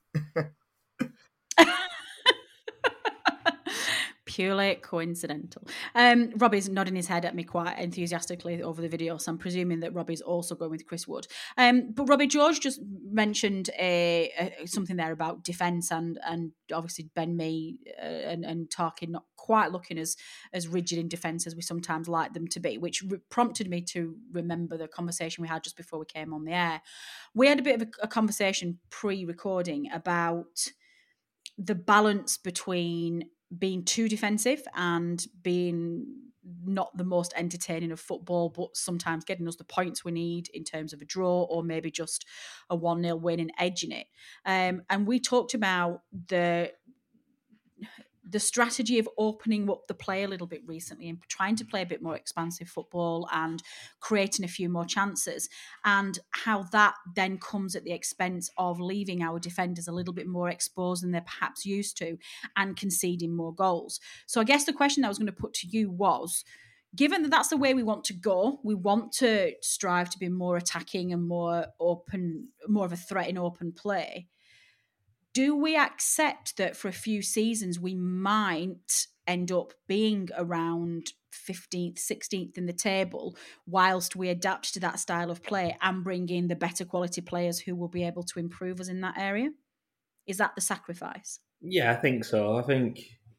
Purely coincidental. Robbie's nodding his head at me quite enthusiastically over the video, so I'm presuming that Robbie's also going with Chris Wood. But Robbie, George just mentioned something there about defence and obviously Ben Mee and Tarkin not quite looking as rigid in defence as we sometimes like them to be, which prompted me to remember the conversation we had just before we came on the air. We had a bit of a conversation pre-recording about the balance between being too defensive and being not the most entertaining of football, but sometimes getting us the points we need in terms of a draw or maybe just a 1-0 win and edging it. And we talked about the strategy of opening up the play a little bit recently and trying to play a bit more expansive football and creating a few more chances, and how that then comes at the expense of leaving our defenders a little bit more exposed than they're perhaps used to and conceding more goals. So I guess the question that I was going to put to you was, given that that's the way we want to go, we want to strive to be more attacking and more open, more of a threat in open play. Do we accept that for a few seasons we might end up being around 15th, 16th in the table whilst we adapt to that style of play and bring in the better quality players who will be able to improve us in that area? Is that the sacrifice? Yeah, I think so. I think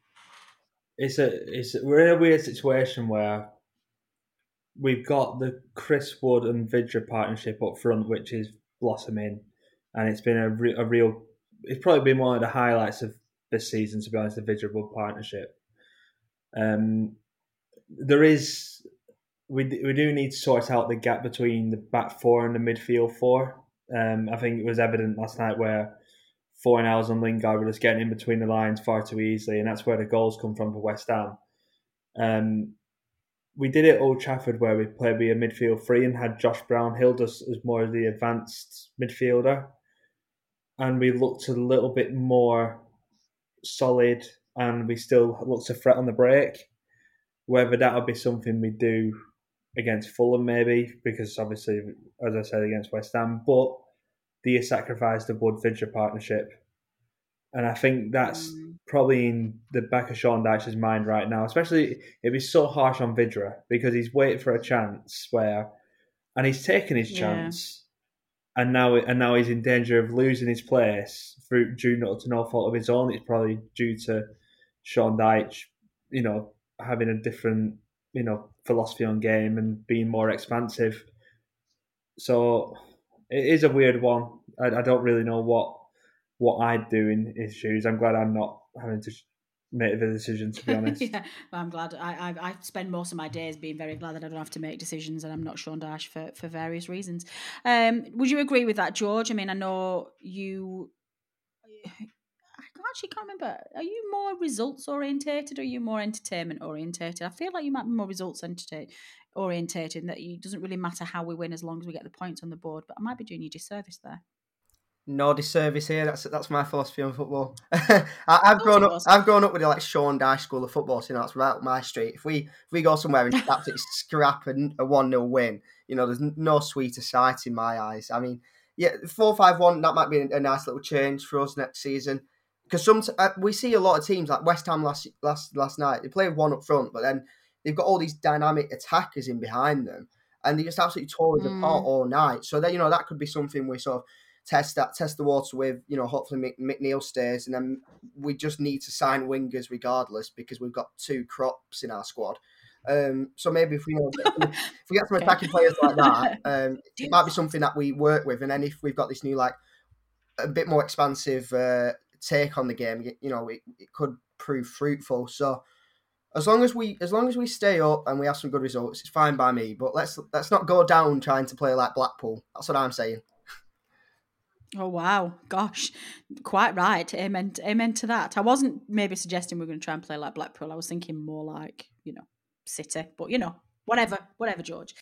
we're in a weird situation where we've got the Chris Wood and Vydra partnership up front, which is blossoming, and it's been a real. It's probably been one of the highlights of this season, to be honest, the Vydra Wood partnership. We do need to sort out the gap between the back four and the midfield four. I think it was evident last night where Fornals and Lingard were just getting in between the lines far too easily, and that's where the goals come from for West Ham. We did it at Old Trafford where we played with a midfield three and had Josh Brownhill as more of the advanced midfielder. And we looked a little bit more solid, and we still looked a threat on the break. Whether that would be something we do against Fulham, maybe, because obviously, as I said, against West Ham, but do you sacrifice the Wood-Vydra partnership? And I think that's probably in the back of Sean Dyche's mind right now, especially it'd be so harsh on Vydra because he's waiting for a chance and he's taken his chance. And now he's in danger of losing his place due to no fault of his own. It's probably due to Sean Dyche, having a different, philosophy on game and being more expansive. So it is a weird one. I don't really know what I'd do in his shoes. I'm glad I'm not having to make the decision, to be honest. Yeah, well, I'm glad. I spend most of my days being very glad that I don't have to make decisions, and I'm not Sean Dyche for various reasons. Would you agree with that, George? I mean, I know you. I actually can't remember. Are you more results orientated or are you more entertainment orientated? I feel like you might be more results orientated, that it doesn't really matter how we win as long as we get the points on the board. But I might be doing you disservice there. No disservice here. That's my philosophy on football. I've grown up with like Sean Dyche school of football, so that's right up my street. If we go somewhere and absolutely scrap a 1-0 win, there's no sweeter sight in my eyes. I mean, yeah, 4-5-1, that might be a nice little change for us next season. Because we see a lot of teams like West Ham last night. They played one up front, but then they've got all these dynamic attackers in behind them, and they just absolutely tore us apart all night. So that that could be something we sort of test the water with. Hopefully McNeil stays, and then we just need to sign wingers regardless because we've got 2 crops in our squad. So maybe if we get some attacking players like that, it might be something that we work with. And then if we've got this new a bit more expansive take on the game, it could prove fruitful. So as long as we stay up and we have some good results, it's fine by me. But let's not go down trying to play like Blackpool. That's what I'm saying. Oh wow, gosh, quite right. Amen to that. I wasn't maybe suggesting we're going to try and play like Blackpool. I was thinking more like City, but whatever, George.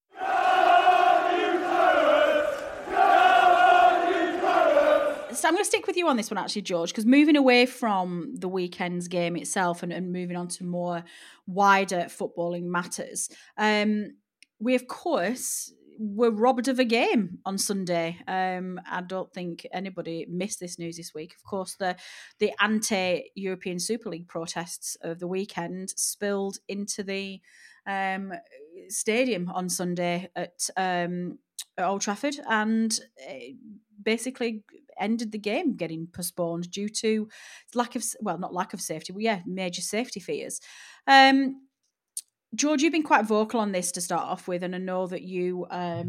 I'm going to stick with you on this one, actually, George, because moving away from the weekend's game itself and moving on to more wider footballing matters, we, of course, were robbed of a game on Sunday. I don't think anybody missed this news this week. Of course, the anti-European Super League protests of the weekend spilled into the stadium on Sunday at Old Trafford and basically ended the game getting postponed due to not lack of safety, but major safety fears. George, you've been quite vocal on this to start off with, and I know that you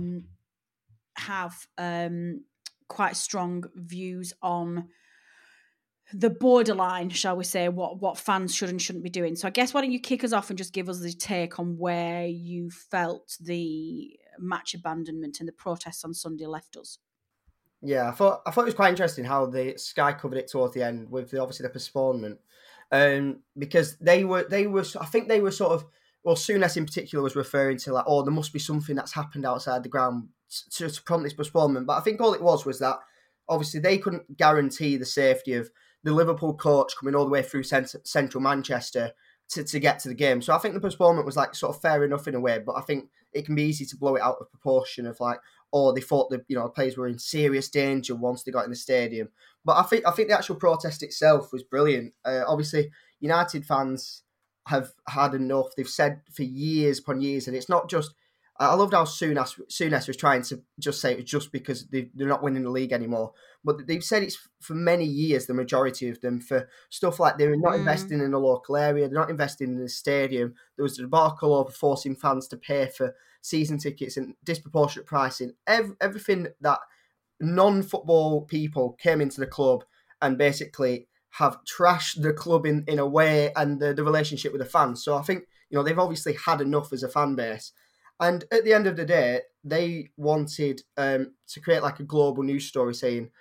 have quite strong views on the borderline, shall we say, what fans should and shouldn't be doing. So I guess why don't you kick us off and just give us the take on where you felt the match abandonment and the protests on Sunday left us? Yeah, I thought it was quite interesting how the Sky covered it towards the end with obviously the postponement, because they were I think they were sort of, well, Souness in particular was referring to like, oh, there must be something that's happened outside the ground to prompt this postponement. But I think all it was that obviously they couldn't guarantee the safety of the Liverpool coach coming all the way through central Manchester to get to the game. So I think the postponement was like sort of fair enough in a way, but I think it can be easy to blow it out of proportion of like, oh, they thought the players were in serious danger once they got in the stadium. But I think the actual protest itself was brilliant. Obviously, United fans have had enough. They've said for years upon years, and it's not just. I loved how Souness was trying to just say it was just because they're not winning the league anymore. But they've said it's for many years, the majority of them, for stuff like they're not investing in the local area, they're not investing in the stadium. There was a debacle over forcing fans to pay for season tickets and disproportionate pricing. Everything that non-football people came into the club and basically have trashed the club in a way and the relationship with the fans. So I think, they've obviously had enough as a fan base. And at the end of the day, they wanted to create like a global news story saying,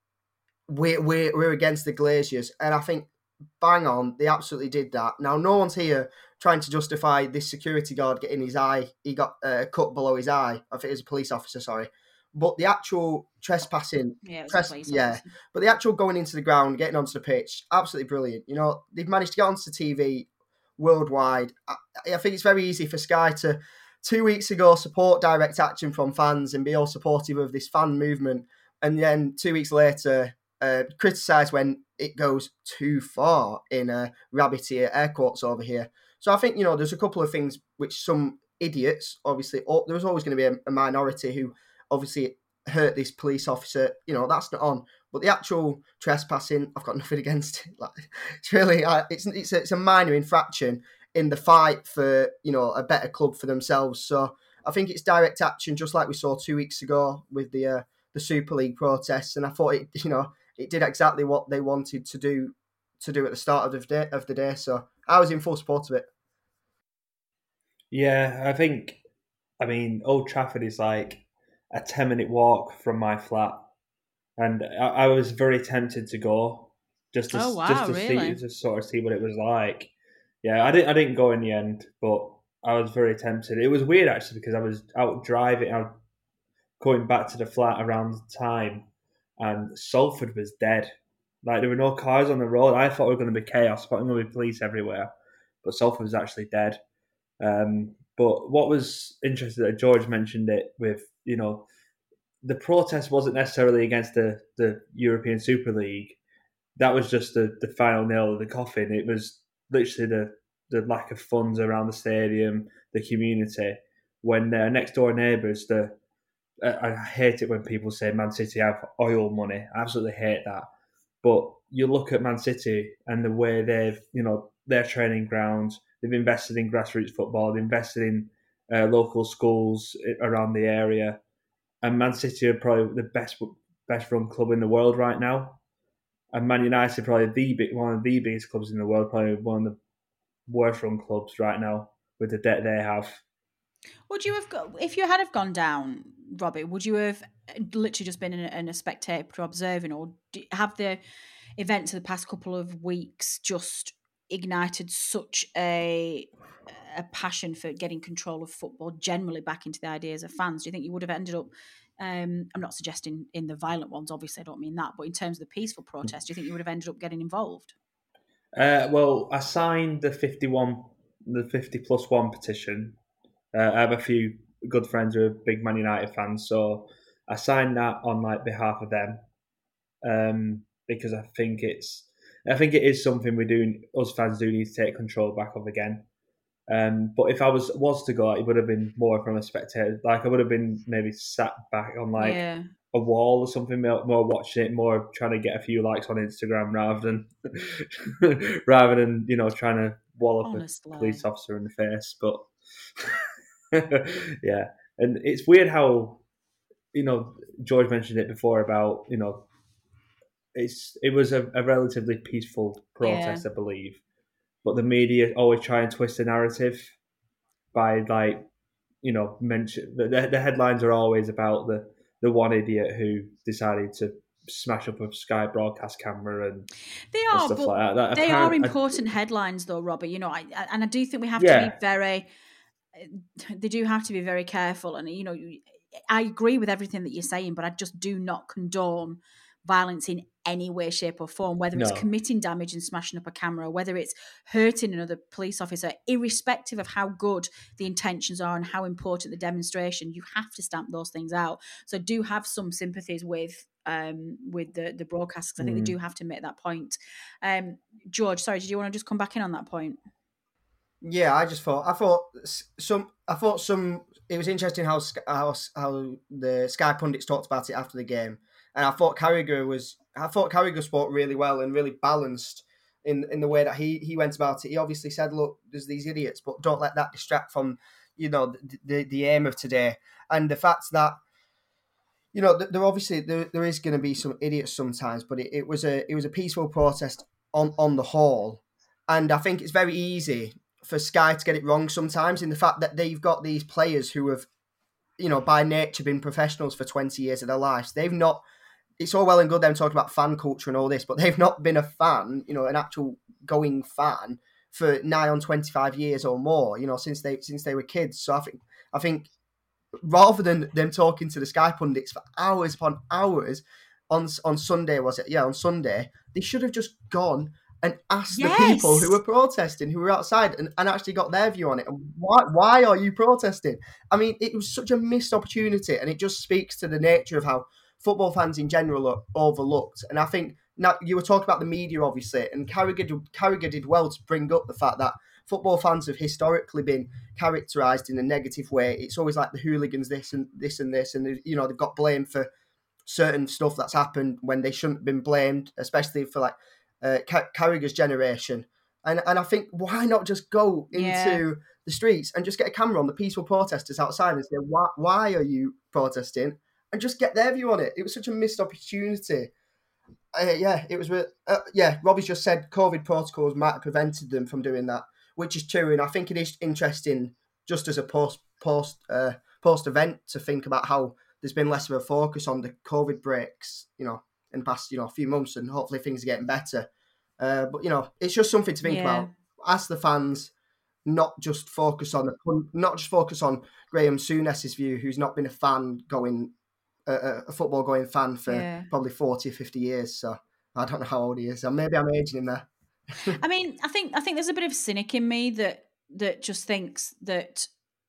we're against the Glaziers. And I think, bang on, they absolutely did that. Now, no one's here trying to justify this security guard getting his eye. He got cut below his eye. I think it was a police officer, sorry. But the actual trespassing, but the actual going into the ground, getting onto the pitch, absolutely brilliant. They've managed to get onto TV worldwide. I think it's very easy for Sky to 2 weeks ago support direct action from fans and be all supportive of this fan movement, and then 2 weeks later criticise when it goes too far in rabbit ear air quotes over here. So I think, there's a couple of things which some idiots, obviously, there's always going to be a minority who obviously hurt this police officer, that's not on. But the actual trespassing, I've got nothing against it. Like, it's really, it's a minor infraction in the fight for, a better club for themselves. So I think it's direct action, just like we saw 2 weeks ago with the Super League protests. And I thought it did exactly what they wanted to do at the start of the day. So I was in full support of it. Yeah, Old Trafford is like a 10-minute walk from my flat. And I was very tempted to go just to sort of see what it was like. Yeah, I didn't go in the end, but I was very tempted. It was weird actually because I was out driving, I was going back to the flat around the time, and Salford was dead. Like there were no cars on the road. I thought it was going to be chaos. I thought it was going to be police everywhere, but Salford was actually dead. But what was interesting that George mentioned it with, the protest wasn't necessarily against the European Super League. That was just the final nail of the coffin. It was literally the lack of funds around the stadium, the community. When their next door neighbours, I hate it when people say Man City have oil money. I absolutely hate that. But you look at Man City and the way they've, their training grounds, they've invested in grassroots football, they've invested in local schools around the area. And Man City are probably the best run club in the world right now. And Man United are probably one of the biggest clubs in the world, probably one of the worst run clubs right now with the debt they have. Would you have, if you had gone down, Robbie, would you have literally just been in a spectator observing, or have the events of the past couple of weeks just ignited such a passion for getting control of football generally back into the ideas of fans? Do you think you would have ended up I'm not suggesting in the violent ones, obviously, I don't mean that, but in terms of the peaceful protest, do you think you would have ended up getting involved? Well, I signed the 50+1 petition. I have a few good friends who are big Man United fans, so I signed that on behalf of them, because I think it is something us fans do need to take control back of again. But if I was to go, it would have been more from a spectator. I would have been maybe sat back on a wall or something, more watching it, more trying to get a few likes on Instagram rather than trying to wall up Honestly. a police officer in the face. But yeah, and it's weird how George mentioned it before about it was a relatively peaceful protest, I believe. But the media always try and twist the narrative by mention the headlines are always about the one idiot who decided to smash up a Sky broadcast camera and stuff like that. They are important headlines, though, Robert. I do think we have to be very. They do have to be very careful, and I agree with everything that you're saying, but I just do not condone violence in any way, shape or form, whether it's committing damage and smashing up a camera, whether it's hurting another police officer, irrespective of how good the intentions are and how important the demonstration, you have to stamp those things out. So I do have some sympathies with the broadcast, because I think they do have to make that point. George, sorry, did you want to just come back in on that point? Yeah, I thought it was interesting how the Sky pundits talked about it after the game, and I thought Carragher spoke really well and really balanced in the way that he went about it. He obviously said, look, there's these idiots, but don't let that distract from the aim of today, and the fact that there is going to be some idiots sometimes, but it was a peaceful protest on the whole, and I think it's very easy for Sky to get it wrong sometimes, in the fact that they've got these players who have, by nature been professionals for 20 years of their lives. They've not, it's all well and good them talking about fan culture and all this, but they've not been a fan, an actual going fan for nigh on 25 years or more, since they were kids. So I think rather than them talking to the Sky pundits for hours upon hours on Sunday, was it? Yeah, on Sunday, they should have just gone and asked the people who were protesting, who were outside, and actually got their view on it. And why are you protesting? I mean, it was such a missed opportunity, and it just speaks to the nature of how football fans in general are overlooked. And I think, now you were talking about the media, obviously, and Carragher did well to bring up the fact that football fans have historically been characterised in a negative way. It's always like the hooligans, this and this and this, and they've got blamed for certain stuff that's happened when they shouldn't have been blamed, especially for Carragher's generation. And I think, why not just go into the streets and just get a camera on the peaceful protesters outside and say, why are you protesting? And just get their view on it. It was such a missed opportunity. It was. Robbie's just said COVID protocols might have prevented them from doing that, which is true. And I think it is interesting, just as a post event, to think about how there's been less of a focus on the COVID breaks, in the past, a few months, and hopefully things are getting better. But it's just something to think about. Ask the fans, not just focus on Graham Souness's view, who's not been a football going fan for probably 40 or 50 years. So I don't know how old he is. So maybe I'm aging him there. I mean, I think there's a bit of cynic in me that just thinks that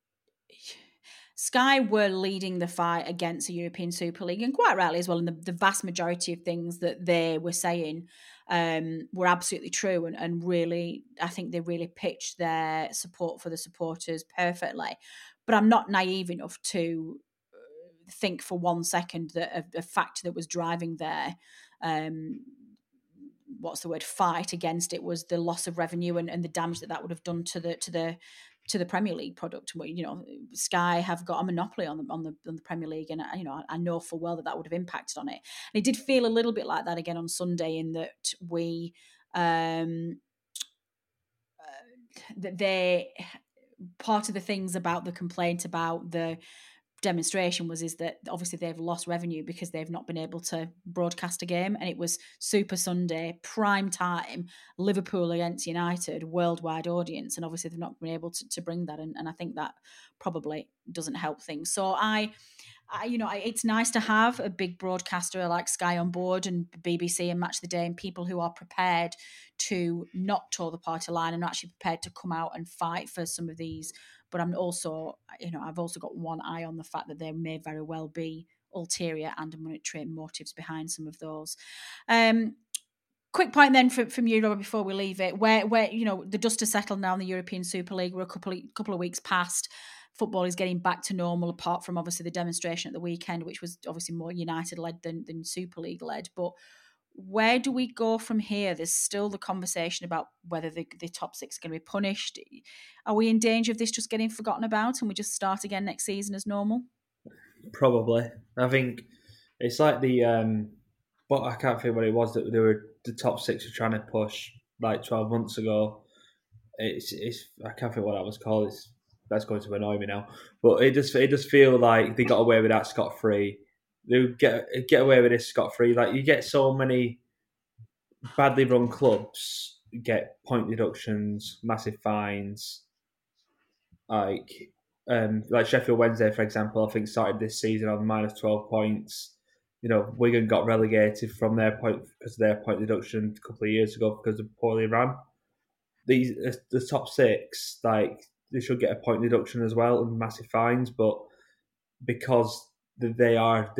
Sky were leading the fight against a European Super League, and quite rightly as well. And the vast majority of things that they were saying were absolutely true, and really, I think they really pitched their support for the supporters perfectly. But I'm not naive enough to think for 1 second that a factor that was driving their fight against it was the loss of revenue and the damage that would have done to the Premier League product. Sky have got a monopoly on the Premier League, and I know full well that would have impacted on it. And it did feel a little bit like that again on Sunday, in that we that they, part of the things about the complaint about the demonstration is that obviously they've lost revenue because they've not been able to broadcast a game, and it was Super Sunday, prime time, Liverpool against United, worldwide audience, and obviously they've not been able to bring that, and I think that probably doesn't help things. So it's nice to have a big broadcaster like Sky on board and BBC and Match of the Day, and people who are prepared to not toe the party line and actually prepared to come out and fight for some of these. But I'm also, I've also got one eye on the fact that there may very well be ulterior and monetary motives behind some of those. Quick point then from you, Robert, before we leave it, where the dust has settled now in the European Super League. We're a couple of weeks past. Football is getting back to normal, apart from obviously the demonstration at the weekend, which was obviously more United-led than Super League-led. But where do we go from here? There's still the conversation about whether the top six are going to be punished. Are we in danger of this just getting forgotten about and we just start again next season as normal? Probably. I think it's like but I can't think what it was that the top six were trying to push like 12 months ago. It's I can't think what that was called. That's going to annoy me now. But it just feel like they got away with that scot-free. They get away with this scot-free. Like, you get so many badly run clubs get point deductions, massive fines. Like Sheffield Wednesday, for example, I think started this season on minus 12 points. Wigan got relegated from their point because of their point deduction a couple of years ago because of poorly ran. The top six, like, they should get a point deduction as well and massive fines, but because they are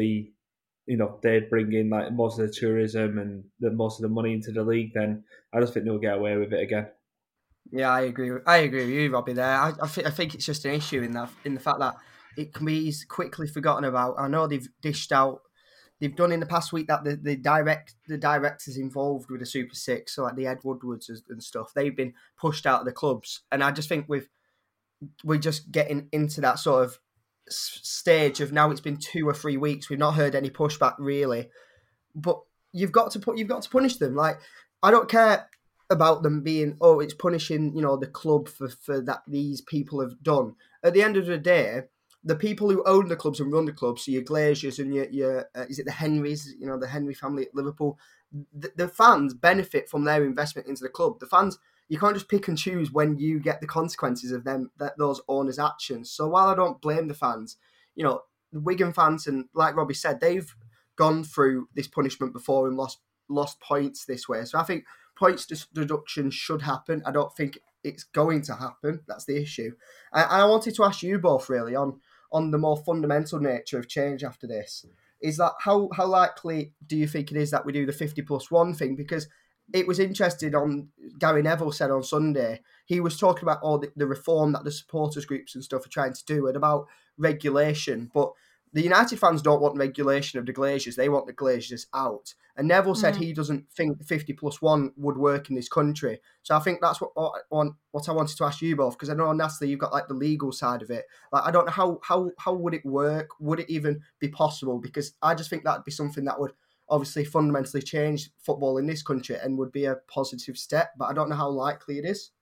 they bring in like most of the tourism and most of the money into the league, then I just think they'll get away with it again. Yeah, I agree with you, Robbie. There, I think it's just an issue in the fact that it can be quickly forgotten about. I know they've dished out. They've done in the past week that the directors involved with the Super Six, so like the Ed Woodwards and stuff, they've been pushed out of the clubs, and I just think we're just getting into that sort of stage of now. It's been 2 or 3 weeks. We've not heard any pushback really, but you've got to punish them. Like, I don't care about them being it's punishing the club for that these people have done. At the end of the day, the people who own the clubs and run the clubs, so your Glaziers and your is it the Henrys, the Henry family at Liverpool, the fans benefit from their investment into the club. The fans, you can't just pick and choose when you get the consequences of those owners' actions. So while I don't blame the fans, the Wigan fans, and like Robbie said, they've gone through this punishment before and lost points this way. So I think points deduction should happen. I don't think it's going to happen. That's the issue. And I wanted to ask you both really on the more fundamental nature of change after this. Is that how likely do you think it is that we do the 50+1 thing? Because it was interesting on Gary Neville said on Sunday, he was talking about all the reform that the supporters groups and stuff are trying to do and about regulation. But the United fans don't want regulation of the Glaziers. They want the Glaziers out. And Neville said he doesn't think 50+1 would work in this country. So I think that's what I wanted to ask you both, because I know, Natalie, you've got like the legal side of it. Like, I don't know how would it work? Would it even be possible? Because I just think that'd be something that would obviously fundamentally change football in this country and would be a positive step. But I don't know how likely it is.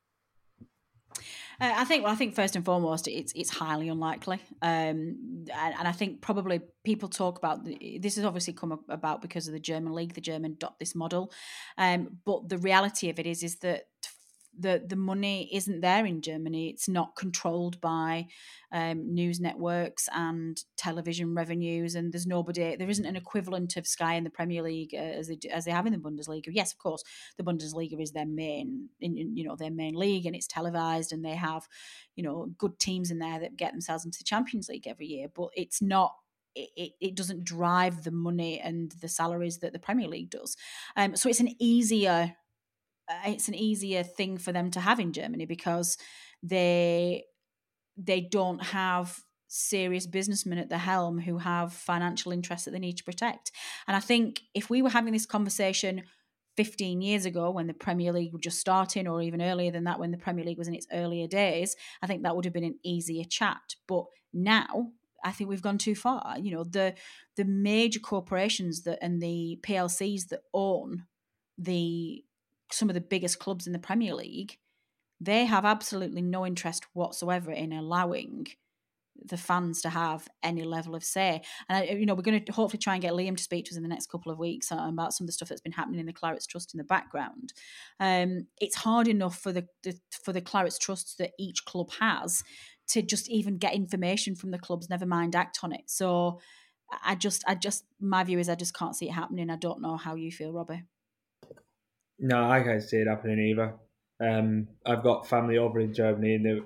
I think first and foremost, it's highly unlikely, and I think probably people talk about this has obviously come about because of the German league. The German adopt this model, but the reality of it is that the money isn't there in Germany. It's not controlled by news networks and television revenues, and there isn't an equivalent of Sky in the Premier League as they have in the Bundesliga. Yes, of course, the Bundesliga is their main league, and it's televised, and they have good teams in there that get themselves into the Champions League every year. But it's not. It doesn't drive the money and the salaries that the Premier League does. So it's an easier thing for them to have in Germany because they don't have serious businessmen at the helm who have financial interests that they need to protect. And I think if we were having this conversation 15 years ago when the Premier League was just starting, or even earlier than that when the Premier League was in its earlier days, I think that would have been an easier chat. But now I think we've gone too far. The major corporations and the PLCs that own some of the biggest clubs in the Premier League, they have absolutely no interest whatsoever in allowing the fans to have any level of say. And we're going to hopefully try and get Liam to speak to us in the next couple of weeks about some of the stuff that's been happening in the Clarets Trust in the background. It's hard enough for the Clarets Trusts that each club has to just even get information from the clubs, never mind act on it. So I just my view is I just can't see it happening. I don't know how you feel, Robbie. No, I can't see it happening either. I've got family over in Germany, and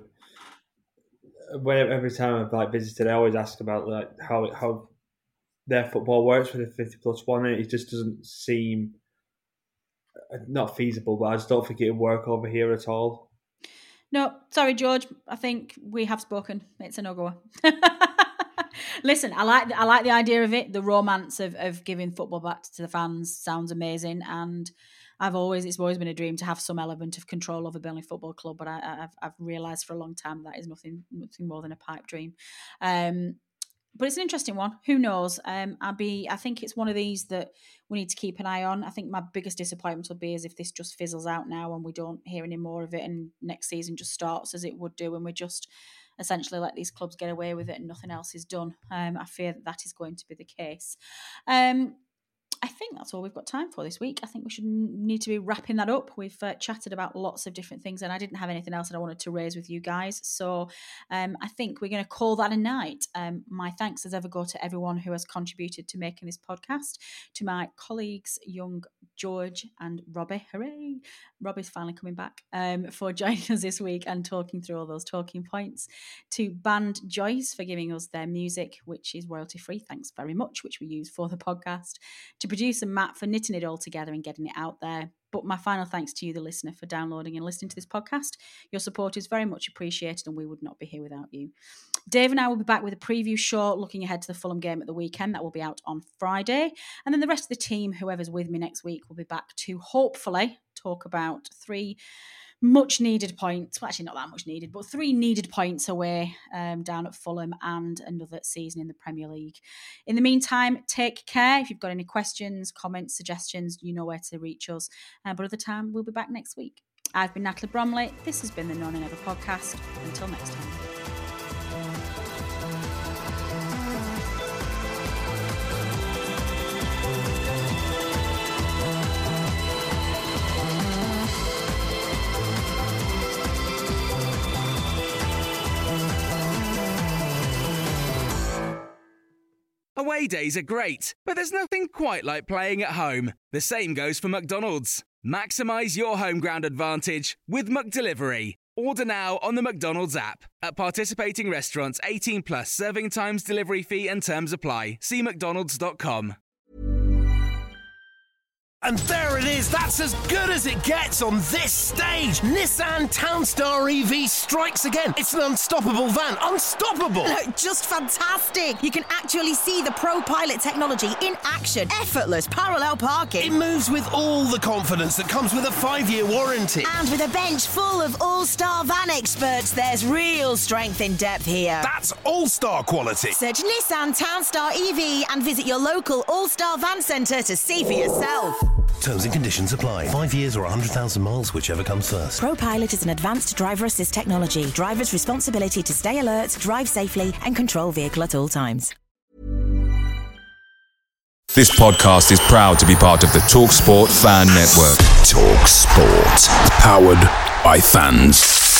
every time I've visited, I always ask about how their football works with the 50+1, and it just doesn't seem not feasible. But I just don't think it would work over here at all. No, sorry, George. I think we have spoken. It's a no-goer. Listen, I like the idea of it. The romance of giving football back to the fans sounds amazing, and it's always been a dream to have some element of control over Burnley Football Club. But I've realised for a long time that is nothing more than a pipe dream. But it's an interesting one. Who knows? I think it's one of these that we need to keep an eye on. I think my biggest disappointment would be is if this just fizzles out now and we don't hear any more of it, and next season just starts as it would do, and we just essentially let these clubs get away with it and nothing else is done. I fear that is going to be the case. I think that's all we've got time for this week. I think we need to be wrapping that up. We've chatted about lots of different things, and I didn't have anything else that I wanted to raise with you guys. So I think we're going to call that a night. My thanks as ever go to everyone who has contributed to making this podcast, to my colleagues, Young, George and Robbie. Hooray! Robbie's finally coming back for joining us this week and talking through all those talking points. To Band Joyce for giving us their music, which is royalty free. Thanks very much, which we use for the podcast. To producer Matt for knitting it all together and getting it out there. But my final thanks to you, the listener, for downloading and listening to this podcast. Your support is very much appreciated, and we would not be here without you. Dave and I will be back with a preview show looking ahead to the Fulham game at the weekend. That will be out on Friday. And then the rest of the team, whoever's with me next week, will be back to hopefully talk about 3 much needed points. Well, actually not that much needed, but 3 needed points away down at Fulham and another season in the Premier League. In the meantime, take care. If you've got any questions, comments, suggestions, you know where to reach us. But other time, we'll be back next week. I've been Natalie Bromley. This has been the No Nay Never podcast. Until next time. Away days are great, but there's nothing quite like playing at home. The same goes for McDonald's. Maximise your home ground advantage with McDelivery. Order now on the McDonald's app. At participating restaurants, 18+, serving times, delivery fee and terms apply. See mcdonalds.com. And there it is, that's as good as it gets on this stage. Nissan Townstar EV strikes again. It's an unstoppable van, unstoppable. Just fantastic. You can actually see the ProPilot technology in action. Effortless parallel parking. It moves with all the confidence that comes with a 5-year warranty. And with a bench full of all-star van experts, there's real strength in depth here. That's all-star quality. Search Nissan Townstar EV and visit your local all-star van centre to see for yourself. Terms and conditions apply. 5 years or 100,000 miles, whichever comes first. ProPilot is an advanced driver assist technology. Driver's responsibility to stay alert, drive safely and control vehicle at all times. This podcast is proud to be part of the TalkSport Fan Network. TalkSport. Powered by fans.